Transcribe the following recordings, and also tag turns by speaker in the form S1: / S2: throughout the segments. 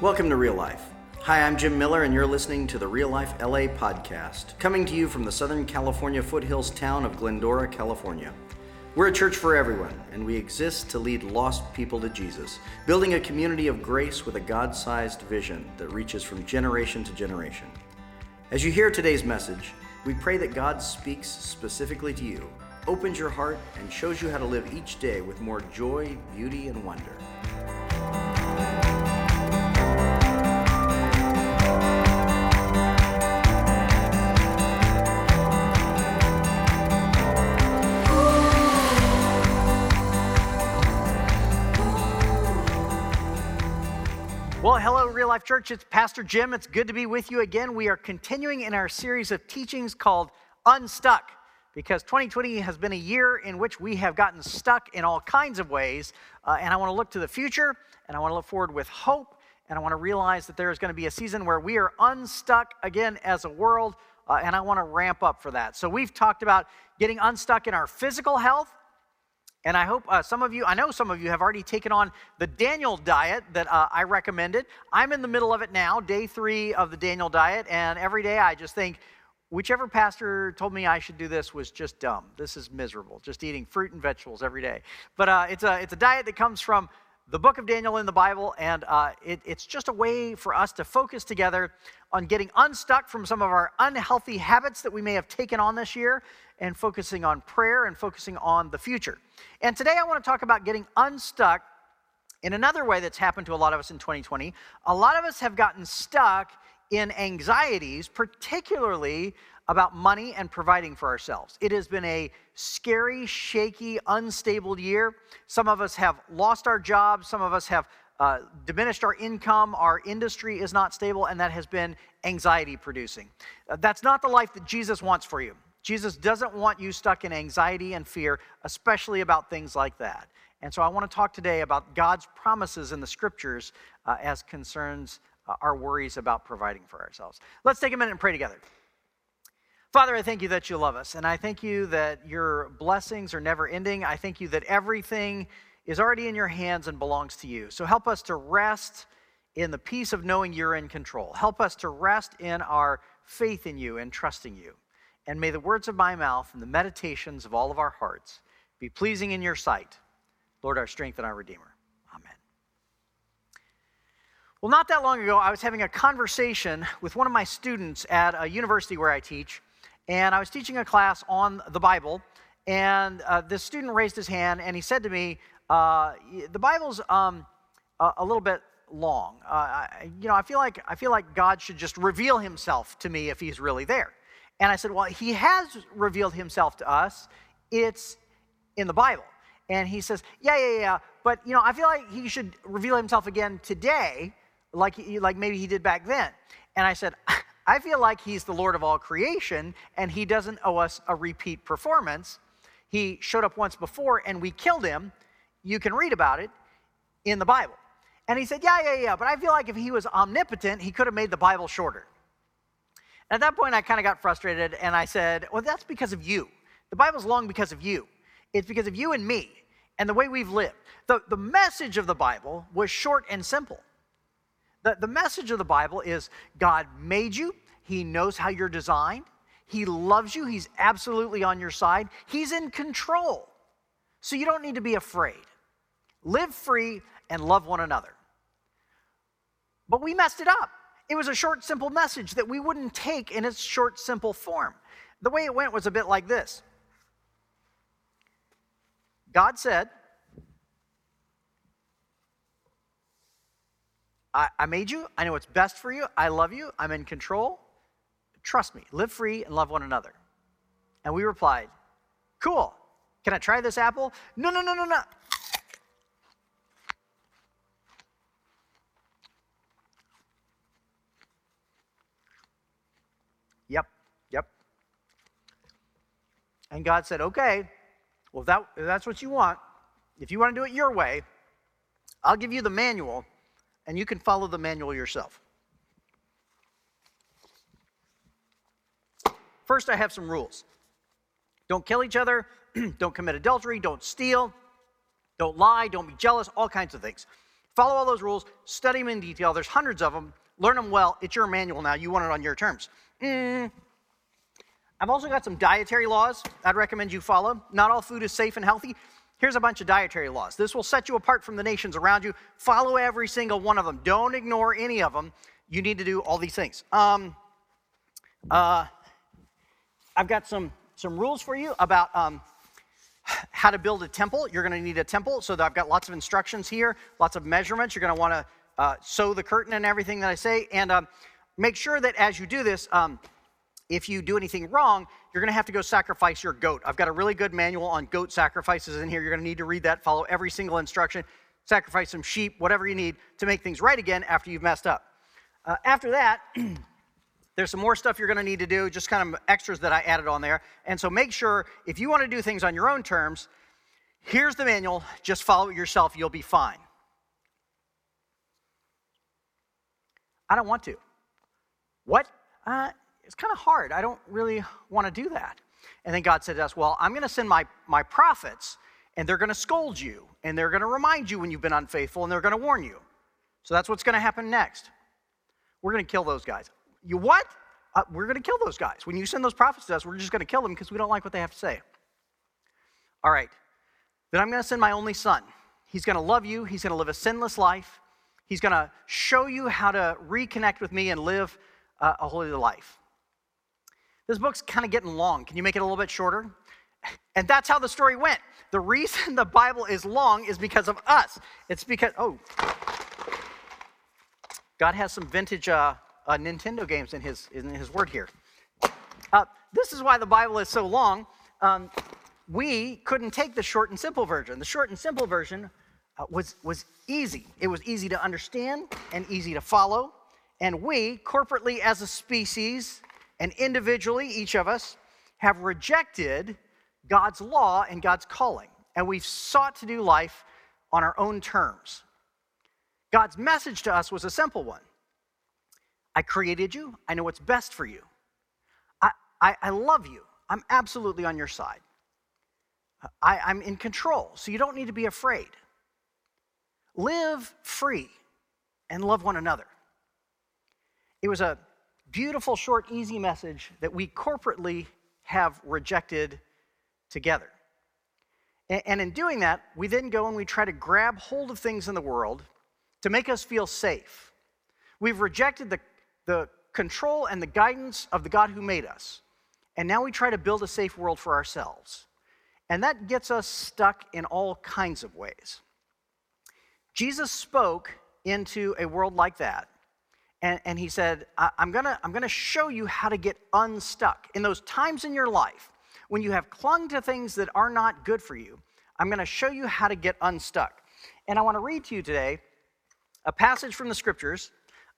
S1: Welcome to Real Life. Hi, I'm Jim Miller, and you're listening to the Real Life LA podcast, coming to you from the Southern California foothills town of Glendora, California. We're a church for everyone, and we exist to lead lost people to Jesus, building a community of grace with a God-sized vision that reaches from generation to generation. As you hear today's message, we pray that God speaks specifically to you, opens your heart, and shows you how to live each day with more joy, beauty, and wonder.
S2: Well, hello, Real Life Church. It's Pastor Jim. It's good to be with you again. We are continuing in our series of teachings called Unstuck, because 2020 has been a year in which we have gotten stuck in all kinds of ways. And I want to look to the future, and I want to look forward with hope, and I want to realize that there is going to be a season where we are unstuck again as a world, and I want to ramp up for that. So we've talked about getting unstuck in our physical health. And I hope I know some of you have already taken on the Daniel diet that I recommended. I'm in the middle of it now, day 3 of the Daniel diet, and every day I just think, whichever pastor told me I should do this was just dumb. This is miserable, just eating fruit and vegetables every day. But it's a diet that comes from the book of Daniel in the Bible, and it's just a way for us to focus together on getting unstuck from some of our unhealthy habits that we may have taken on this year, and focusing on prayer and focusing on the future. And today I want to talk about getting unstuck in another way that's happened to a lot of us in 2020. A lot of us have gotten stuck in anxieties, particularly about money and providing for ourselves. It has been a scary, shaky, unstable year. Some of us have lost our jobs. Some of us have diminished our income. Our industry is not stable, and that has been anxiety producing. That's not the life that Jesus wants for you. Jesus doesn't want you stuck in anxiety and fear, especially about things like that. And so I want to talk today about God's promises in the scriptures as concerns our worries about providing for ourselves. Let's take a minute and pray together. Father, I thank you that you love us, and I thank you that your blessings are never ending. I thank you that everything is already in your hands and belongs to you. So help us to rest in the peace of knowing you're in control. Help us to rest in our faith in you and trusting you. And may the words of my mouth and the meditations of all of our hearts be pleasing in your sight, Lord, our strength and our Redeemer. Amen. Well, not that long ago, I was having a conversation with one of my students at a university where I teach, and I was teaching a class on the Bible, and this student raised his hand, and he said to me, the Bible's a little bit long. I feel like God should just reveal himself to me if he's really there. And I said, well, he has revealed himself to us. It's in the Bible. And he says, yeah. But, I feel like he should reveal himself again today, like maybe he did back then. And I said, I feel like he's the Lord of all creation, and he doesn't owe us a repeat performance. He showed up once before, and we killed him. You can read about it in the Bible. And he said, yeah. But I feel like if he was omnipotent, he could have made the Bible shorter. At that point, I kind of got frustrated, and I said, well, that's because of you. The Bible's long because of you. It's because of you and me and the way we've lived. The message of the Bible was short and simple. The message of the Bible is God made you. He knows how you're designed. He loves you. He's absolutely on your side. He's in control. So you don't need to be afraid. Live free and love one another. But we messed it up. It was a short, simple message that we wouldn't take in its short, simple form. The way it went was a bit like this. God said, I made you. I know what's best for you. I love you. I'm in control. Trust me. Live free and love one another. And we replied, cool. Can I try this apple? No. Yep. And God said, okay, well, if that's what you want, if you want to do it your way, I'll give you the manual, and you can follow the manual yourself. First, I have some rules. Don't kill each other. Don't commit adultery. Don't steal. Don't lie. Don't be jealous. All kinds of things. Follow all those rules, study them in detail. There's hundreds of them. Learn them well. It's your manual now. You want it on your terms. I've also got some dietary laws I'd recommend you follow. Not all food is safe and healthy. Here's a bunch of dietary laws. This will set you apart from the nations around you. Follow every single one of them. Don't ignore any of them. You need to do all these things. I've got some rules for you about how to build a temple. You're going to need a temple, so I've got lots of instructions here, lots of measurements. You're going to want to sew the curtain and everything that I say, and make sure that as you do this, if you do anything wrong, you're going to have to go sacrifice your goat. I've got a really good manual on goat sacrifices in here. You're going to need to read that, follow every single instruction, sacrifice some sheep, whatever you need to make things right again after you've messed up. After that, there's some more stuff you're going to need to do, just kind of extras that I added on there. And so make sure, if you want to do things on your own terms, here's the manual. Just follow it yourself. You'll be fine. I don't want to. What? It's kind of hard. I don't really want to do that. And then God said to us, well, I'm going to send my prophets, and they're going to scold you, and they're going to remind you when you've been unfaithful, and they're going to warn you. So that's what's going to happen next. We're going to kill those guys. You what? We're going to kill those guys. When you send those prophets to us, we're just going to kill them because we don't like what they have to say. All right. Then I'm going to send my only son. He's going to love you. He's going to live a sinless life. He's going to show you how to reconnect with me and live a holy life. This book's kind of getting long. Can you make it a little bit shorter? And that's how the story went. The reason the Bible is long is because of us. It's because, God has some vintage Nintendo games in his word here. This is why the Bible is so long. We couldn't take the short and simple version. The short and simple version was easy. It was easy to understand and easy to follow. And we, corporately as a species and individually, each of us, have rejected God's law and God's calling. And we've sought to do life on our own terms. God's message to us was a simple one. I created you. I know what's best for you. I love you. I'm absolutely on your side. I'm in control, so you don't need to be afraid. Live free and love one another. It was a beautiful, short, easy message that we corporately have rejected together. And in doing that, we then go and we try to grab hold of things in the world to make us feel safe. We've rejected the control and the guidance of the God who made us. And now we try to build a safe world for ourselves. And that gets us stuck in all kinds of ways. Jesus spoke into a world like that. And he said, I'm gonna show you how to get unstuck. In those times in your life when you have clung to things that are not good for you, I'm gonna show you how to get unstuck. And I want to read to you today a passage from the scriptures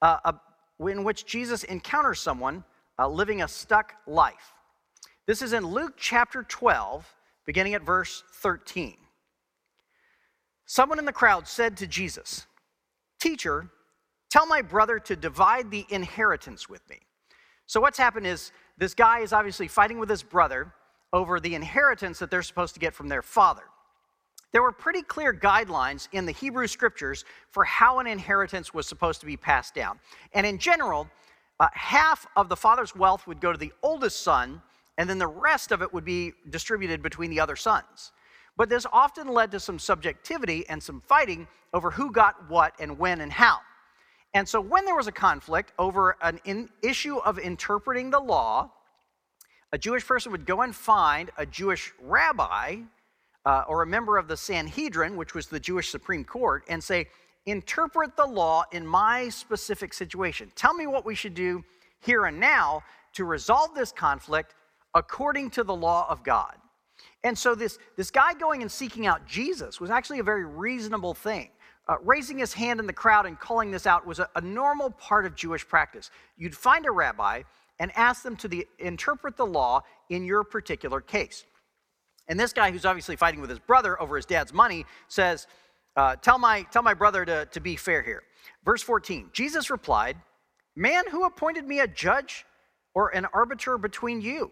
S2: in which Jesus encounters someone living a stuck life. This is in Luke chapter 12, beginning at verse 13. Someone in the crowd said to Jesus, "Teacher, tell my brother to divide the inheritance with me." So what's happened is this guy is obviously fighting with his brother over the inheritance that they're supposed to get from their father. There were pretty clear guidelines in the Hebrew scriptures for how an inheritance was supposed to be passed down. And in general, half of the father's wealth would go to the oldest son, and then the rest of it would be distributed between the other sons. But this often led to some subjectivity and some fighting over who got what and when and how. And so when there was a conflict over an issue of interpreting the law, a Jewish person would go and find a Jewish rabbi or a member of the Sanhedrin, which was the Jewish Supreme Court, and say, interpret the law in my specific situation. Tell me what we should do here and now to resolve this conflict according to the law of God. And so this guy going and seeking out Jesus was actually a very reasonable thing. Raising his hand in the crowd and calling this out was a normal part of Jewish practice. You'd find a rabbi and ask them to interpret the law in your particular case. And this guy, who's obviously fighting with his brother over his dad's money, says, tell my brother to be fair here. Verse 14, Jesus replied, "Man, who appointed me a judge or an arbiter between you?"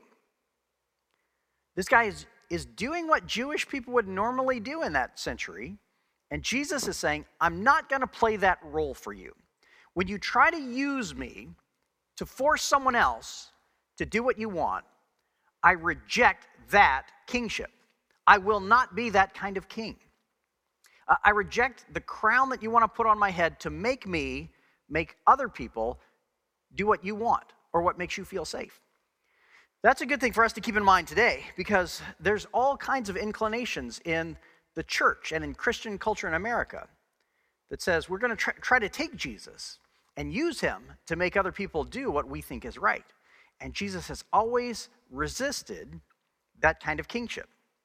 S2: This guy is doing what Jewish people would normally do in that century, And Jesus is saying, I'm not going to play that role for you. When you try to use me to force someone else to do what you want, I reject that kingship. I will not be that kind of king. I reject the crown that you want to put on my head to make me make other people do what you want or what makes you feel safe. That's a good thing for us to keep in mind today, because there's all kinds of inclinations in the church and in Christian culture in America that says we're going to try to take Jesus and use him to make other people do what we think is right. And Jesus has always resisted that kind of kingship.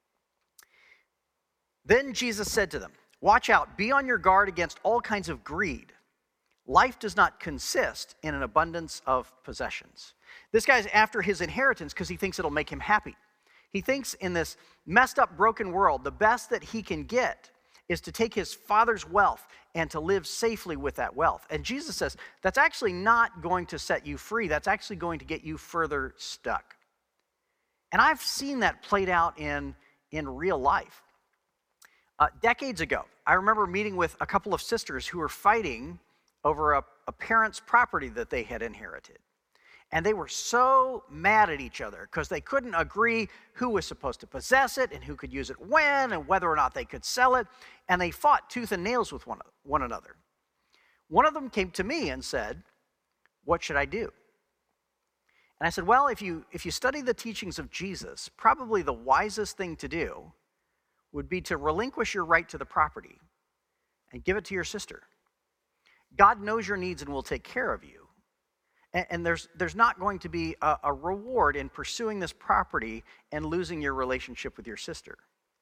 S2: Then Jesus said to them, watch out, be on your guard against all kinds of greed. Life does not consist in an abundance of possessions. This guy's after his inheritance because he thinks it'll make him happy. He thinks in this messed up, broken world, the best that he can get is to take his father's wealth and to live safely with that wealth. And Jesus says, that's actually not going to set you free. That's actually going to get you further stuck. And I've seen that played out in real life. Decades ago, I remember meeting with a couple of sisters who were fighting over a parent's property that they had inherited. And they were so mad at each other because they couldn't agree who was supposed to possess it and who could use it when and whether or not they could sell it. And they fought tooth and nails with one another. One of them came to me and said, what should I do? And I said, well, if you study the teachings of Jesus, probably the wisest thing to do would be to relinquish your right to the property and give it to your sister. God knows your needs and will take care of you. And there's not going to be a reward in pursuing this property and losing your relationship with your sister.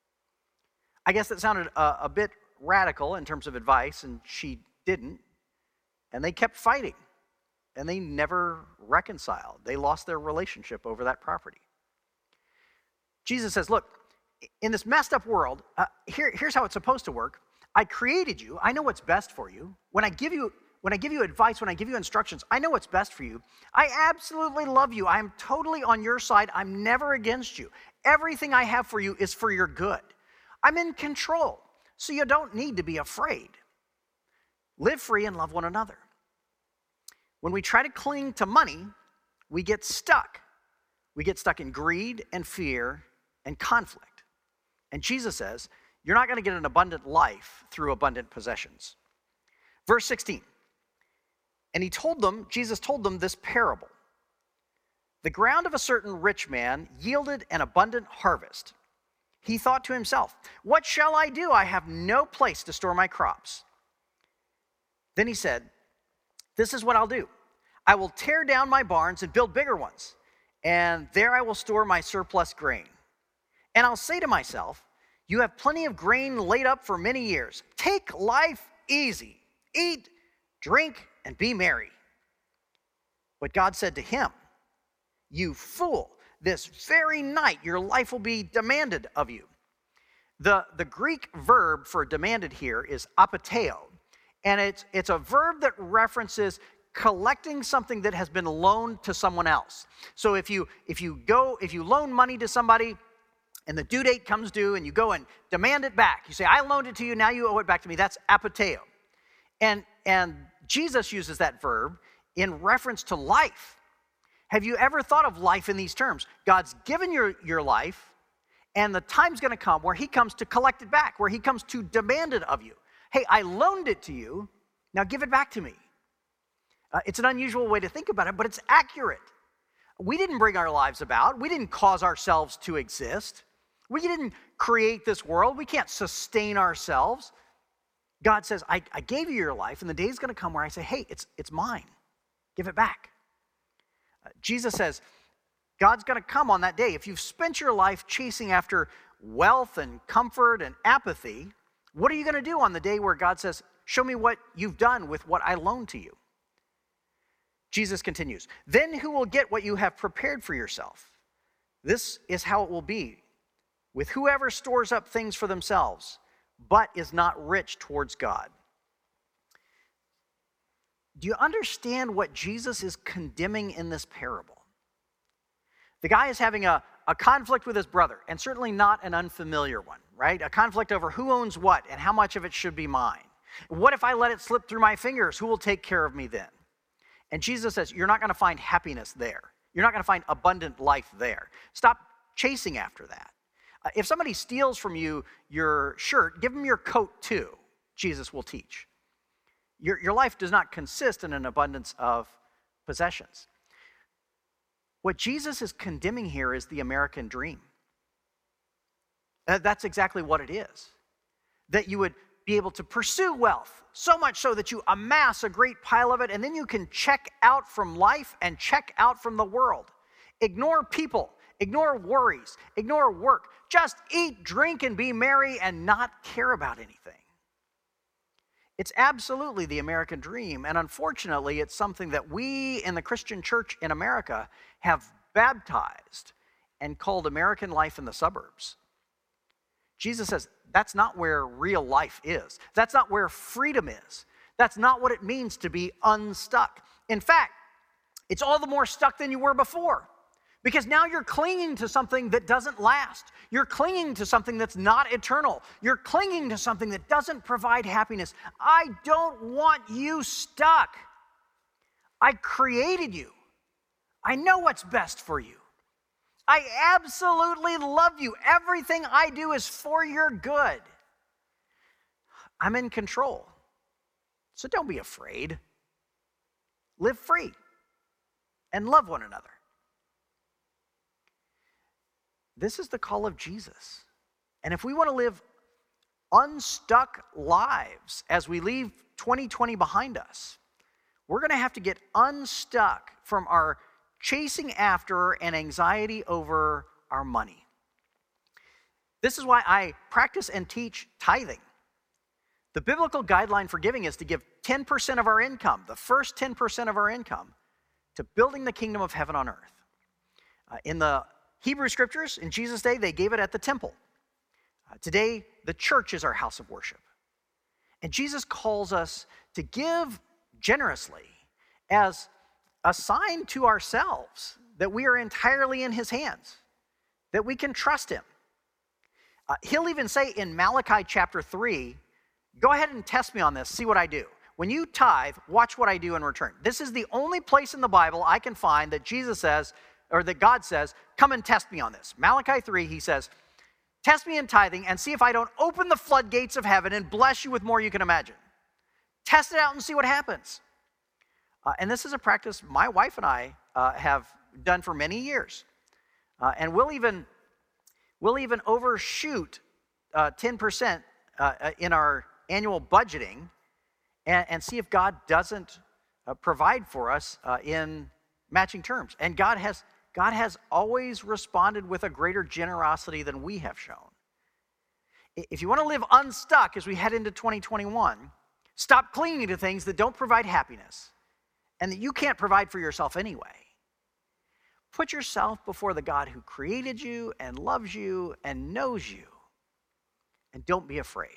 S2: I guess that sounded a bit radical in terms of advice, and she didn't. And they kept fighting, and they never reconciled. They lost their relationship over that property. Jesus says, look, in this messed up world, here's how it's supposed to work. I created you. I know what's best for you. When I give you advice, when I give you instructions, I know what's best for you. I absolutely love you. I am totally on your side. I'm never against you. Everything I have for you is for your good. I'm in control, so you don't need to be afraid. Live free and love one another. When we try to cling to money, we get stuck. We get stuck in greed and fear and conflict. And Jesus says, you're not going to get an abundant life through abundant possessions. Verse 16. And Jesus told them this parable. The ground of a certain rich man yielded an abundant harvest. He thought to himself, what shall I do? I have no place to store my crops. Then he said, this is what I'll do. I will tear down my barns and build bigger ones, and there I will store my surplus grain. And I'll say to myself, you have plenty of grain laid up for many years. Take life easy. Eat, drink, and be merry. But God said to him, you fool, this very night your life will be demanded of you. The Greek verb for demanded here is apateo, and it's a verb that references collecting something that has been loaned to someone else. So if you loan money to somebody and the due date comes due and you go and demand it back, you say, I loaned it to you, now you owe it back to me. That's apateo. And Jesus uses that verb in reference to life. Have you ever thought of life in these terms? God's given your life, and the time's going to come where he comes to collect it back, where he comes to demand it of you. Hey, I loaned it to you, now give it back to me. It's an unusual way to think about it, but it's accurate. We didn't bring our lives about. We didn't cause ourselves to exist. We didn't create this world. We can't sustain ourselves. God says, I gave you your life, and the day's going to come where I say, hey, it's mine. Give it back. Jesus says, God's going to come on that day. If you've spent your life chasing after wealth and comfort and apathy, what are you going to do on the day where God says, show me what you've done with what I loaned to you? Jesus continues, then who will get what you have prepared for yourself? This is how it will be with whoever stores up things for themselves, but is not rich towards God. Do you understand what Jesus is condemning in this parable? The guy is having a conflict with his brother, and certainly not an unfamiliar one, right? A conflict over who owns what and how much of it should be mine. What if I let it slip through my fingers? Who will take care of me then? And Jesus says, you're not going to find happiness there. You're not going to find abundant life there. Stop chasing after that. If somebody steals from you your shirt, give them your coat too, Jesus will teach. Your life does not consist in an abundance of possessions. What Jesus is condemning here is the American dream. That's exactly what it is. That you would be able to pursue wealth, so much so that you amass a great pile of it, and then you can check out from life and check out from the world. Ignore people, ignore worries, ignore work. Just eat, drink, and be merry and not care about anything. It's absolutely the American dream, and unfortunately, it's something that we in the Christian church in America have baptized and called American life in the suburbs. Jesus says that's not where real life is. That's not where freedom is. That's not what it means to be unstuck. In fact, it's all the more stuck than you were before, because now you're clinging to something that doesn't last. You're clinging to something that's not eternal. You're clinging to something that doesn't provide happiness. I don't want you stuck. I created you. I know what's best for you. I absolutely love you. Everything I do is for your good. I'm in control. So don't be afraid. Live free and love one another. This is the call of Jesus. And if we want to live unstuck lives as we leave 2020 behind us, we're going to have to get unstuck from our chasing after and anxiety over our money. This is why I practice and teach tithing. The biblical guideline for giving is to give 10% of our income, the first 10% of our income, to building the kingdom of heaven on earth. In the Hebrew scriptures, in Jesus' day, they gave it at the temple. Today, the church is our house of worship. And Jesus calls us to give generously as a sign to ourselves that we are entirely in his hands, that we can trust him. He'll even say in Malachi chapter 3, go ahead and test me on this, see what I do. When you tithe, watch what I do in return. This is the only place in the Bible I can find that Jesus says, or that God says, come and test me on this. Malachi 3, he says, test me in tithing and see if I don't open the floodgates of heaven and bless you with more you can imagine. Test it out and see what happens. And this is a practice my wife and I have done for many years. And we'll even overshoot 10% in our annual budgeting and see if God doesn't provide for us in matching terms. And God has always responded with a greater generosity than we have shown. If you want to live unstuck as we head into 2021, stop clinging to things that don't provide happiness and that you can't provide for yourself anyway. Put yourself before the God who created you and loves you and knows you, and don't be afraid.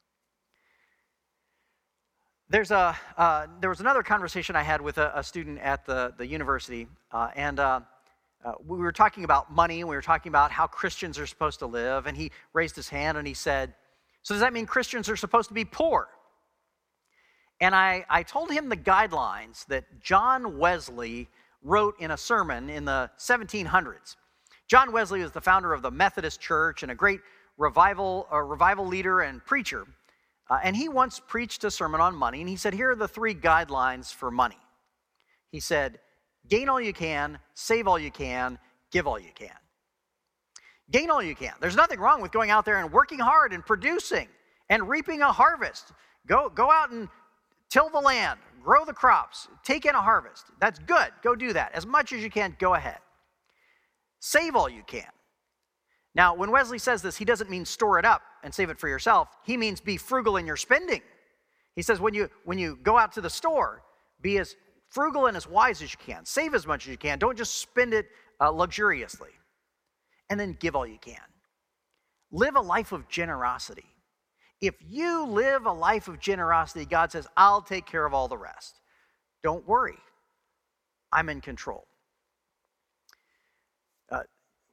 S2: There was another conversation I had with a student at the university, and we were talking about money, and we were talking about how Christians are supposed to live, and he raised his hand and he said, so does that mean Christians are supposed to be poor? And I told him the guidelines that John Wesley wrote in a sermon in the 1700s. John Wesley was the founder of the Methodist Church and a great revival leader and preacher. And he once preached a sermon on money, and he said, here are the 3 guidelines for money. He said, gain all you can, save all you can, give all you can. Gain all you can. There's nothing wrong with going out there and working hard and producing and reaping a harvest. Go out and till the land, grow the crops, take in a harvest. That's good. Go do that. As much as you can, go ahead. Save all you can. Now, when Wesley says this, he doesn't mean store it up and save it for yourself. He means be frugal in your spending. He says when you go out to the store, be as frugal and as wise as you can. Save as much as you can. Don't just spend it luxuriously. And then give all you can. Live a life of generosity. If you live a life of generosity, God says, I'll take care of all the rest. Don't worry. I'm in control.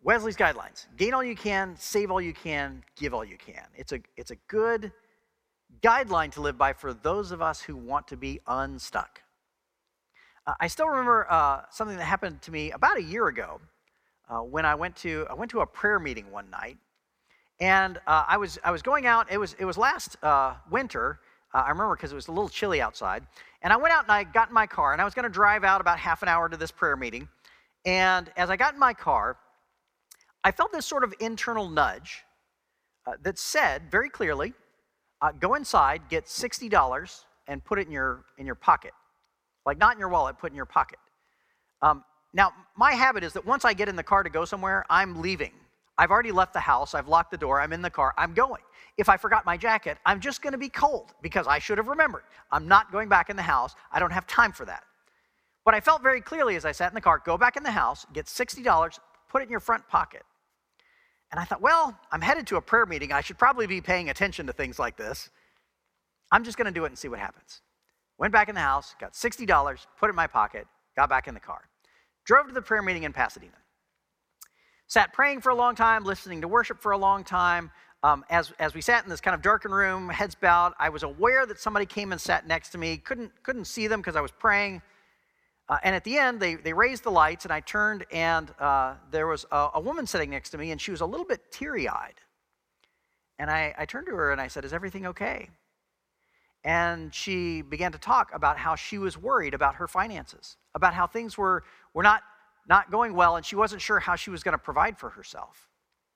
S2: Wesley's Guidelines. Gain all you can, save all you can, give all you can. It's a good guideline to live by for those of us who want to be unstuck. I still remember something that happened to me about a year ago when I went to a prayer meeting one night, and I was going out. It was last winter. I remember because it was a little chilly outside, and I went out and I got in my car, and I was going to drive out about half an hour to this prayer meeting. And as I got in my car, I felt this sort of internal nudge that said very clearly, go inside, get $60 and put it in your pocket. Like not in your wallet, put it in your pocket. Now, my habit is that once I get in the car to go somewhere, I'm leaving. I've already left the house, I've locked the door, I'm in the car, I'm going. If I forgot my jacket, I'm just gonna be cold because I should have remembered. I'm not going back in the house, I don't have time for that. But I felt very clearly as I sat in the car, go back in the house, get $60, put it in your front pocket. And I thought, well, I'm headed to a prayer meeting. I should probably be paying attention to things like this. I'm just going to do it and see what happens. Went back in the house, got $60, put it in my pocket, got back in the car. Drove to the prayer meeting in Pasadena. Sat praying for a long time, listening to worship for a long time. As we sat in this kind of darkened room, heads bowed, I was aware that somebody came and sat next to me. Couldn't see them because I was praying. And at the end, they raised the lights, and I turned, and there was a woman sitting next to me, and she was a little bit teary-eyed. And I turned to her, and I said, is everything okay? And she began to talk about how she was worried about her finances, about how things were not going well, and she wasn't sure how she was going to provide for herself.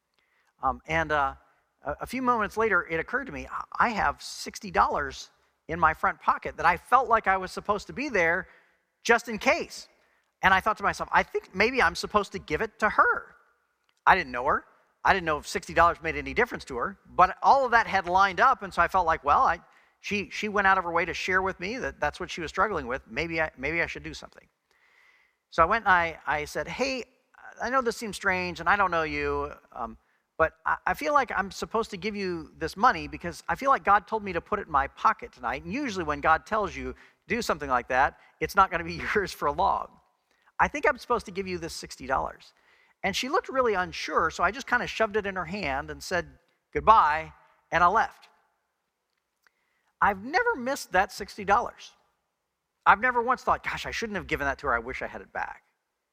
S2: A few moments later, it occurred to me, I have $60 in my front pocket that I felt like I was supposed to be there just in case. And I thought to myself, I think maybe I'm supposed to give it to her. I didn't know her. I didn't know if $60 made any difference to her, but all of that had lined up, and so I felt like, well, she went out of her way to share with me that that's what she was struggling with. Maybe I should do something. So I went and I said, hey, I know this seems strange, and I don't know you, but I feel like I'm supposed to give you this money because I feel like God told me to put it in my pocket tonight, and usually when God tells you do something like that, it's not going to be yours for long. I think I'm supposed to give you this $60. And she looked really unsure, so I just kind of shoved it in her hand and said goodbye, and I left. I've never missed that $60. I've never once thought, gosh, I shouldn't have given that to her. I wish I had it back.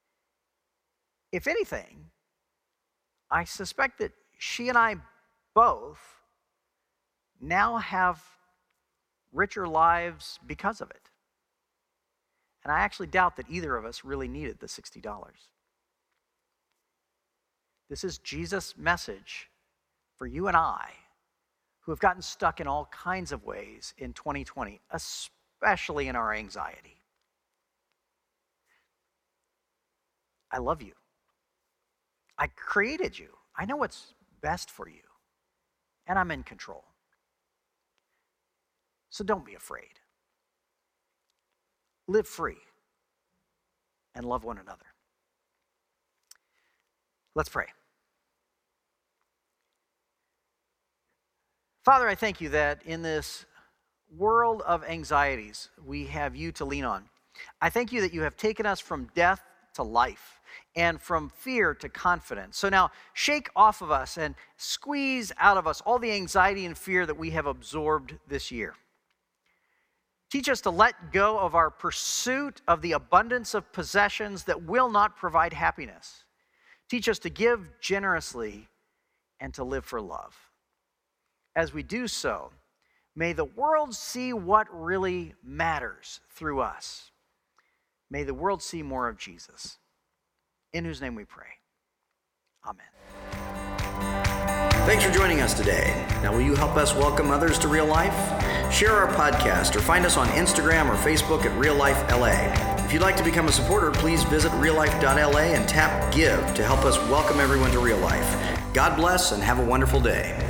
S2: If anything, I suspect that she and I both now have richer lives because of it. And I actually doubt that either of us really needed the $60. This is Jesus' message for you and I who have gotten stuck in all kinds of ways in 2020, especially in our anxiety. I love you. I created you. I know what's best for you. And I'm in control. So don't be afraid. Live free and love one another. Let's pray. Father, I thank you that in this world of anxieties, we have you to lean on. I thank you that you have taken us from death to life and from fear to confidence. So now shake off of us and squeeze out of us all the anxiety and fear that we have absorbed this year. Teach us to let go of our pursuit of the abundance of possessions that will not provide happiness. Teach us to give generously and to live for love. As we do so, may the world see what really matters through us. May the world see more of Jesus, in whose name we pray. Amen.
S1: Thanks for joining us today. Now, will you help us welcome others to Real Life? Share our podcast or find us on Instagram or Facebook at Real Life LA. If you'd like to become a supporter, please visit reallife.la and tap Give to help us welcome everyone to Real Life. God bless and have a wonderful day.